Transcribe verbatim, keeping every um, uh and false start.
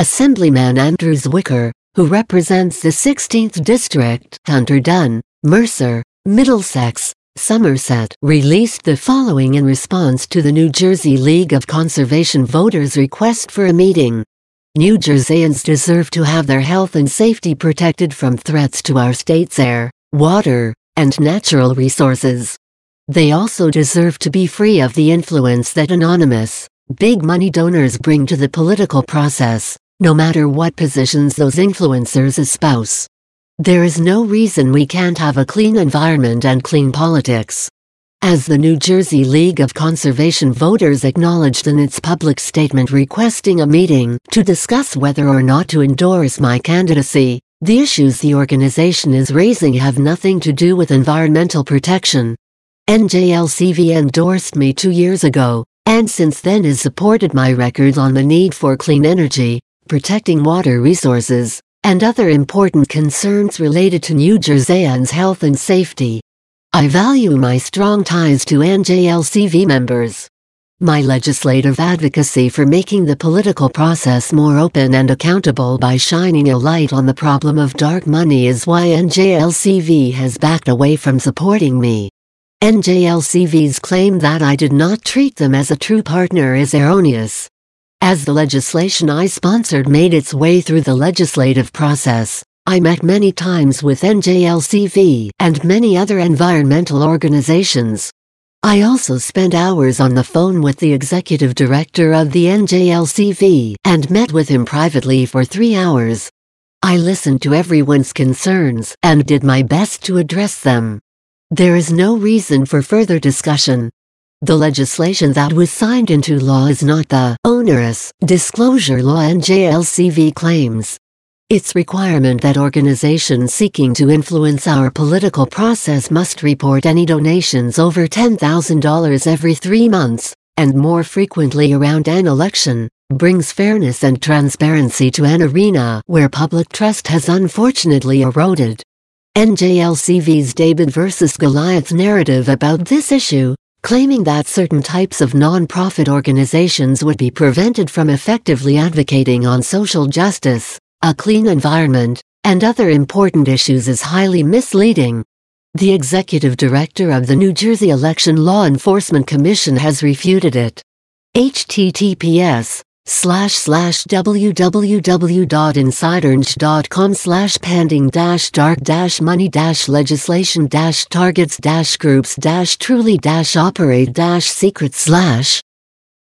Assemblyman Andrew Zwicker, who represents the sixteenth District, Hunterdon, Mercer, Middlesex, Somerset, released the following in response to the New Jersey League of Conservation voters' request for a meeting. New Jerseyans deserve to have their health and safety protected from threats to our state's air, water, and natural resources. They also deserve to be free of the influence that anonymous, big money donors bring to the political process, no matter what positions those influencers espouse. There is no reason we can't have a clean environment and clean politics. As the New Jersey League of Conservation voters acknowledged in its public statement requesting a meeting to discuss whether or not to endorse my candidacy, the issues the organization is raising have nothing to do with environmental protection. N J L C V endorsed me two years ago, and since then has supported my record on the need for clean energy, protecting water resources, and other important concerns related to New Jerseyans' health and safety. I value my strong ties to N J L C V members. My legislative advocacy for making the political process more open and accountable by shining a light on the problem of dark money is why N J L C V has backed away from supporting me. N J L C V's claim that I did not treat them as a true partner is erroneous. As the legislation I sponsored made its way through the legislative process, I met many times with N J L C V and many other environmental organizations. I also spent hours on the phone with the executive director of the N J L C V and met with him privately for three hours. I listened to everyone's concerns and did my best to address them. There is no reason for further discussion. The legislation that was signed into law is not the onerous disclosure law N J L C V claims. Its requirement that organizations seeking to influence our political process must report any donations over ten thousand dollars every three months, and more frequently around an election, brings fairness and transparency to an arena where public trust has unfortunately eroded. N J L C V's David versus Goliath narrative about this issue, claiming that certain types of non-profit organizations would be prevented from effectively advocating on social justice, a clean environment, and other important issues is highly misleading. The executive director of the New Jersey Election Law Enforcement Commission has refuted it. H T T P S slash slash w w w dot insidernch dot com slash pending dash dark dash money dash legislation dash targets dash groups dash truly dash operate dash secret slash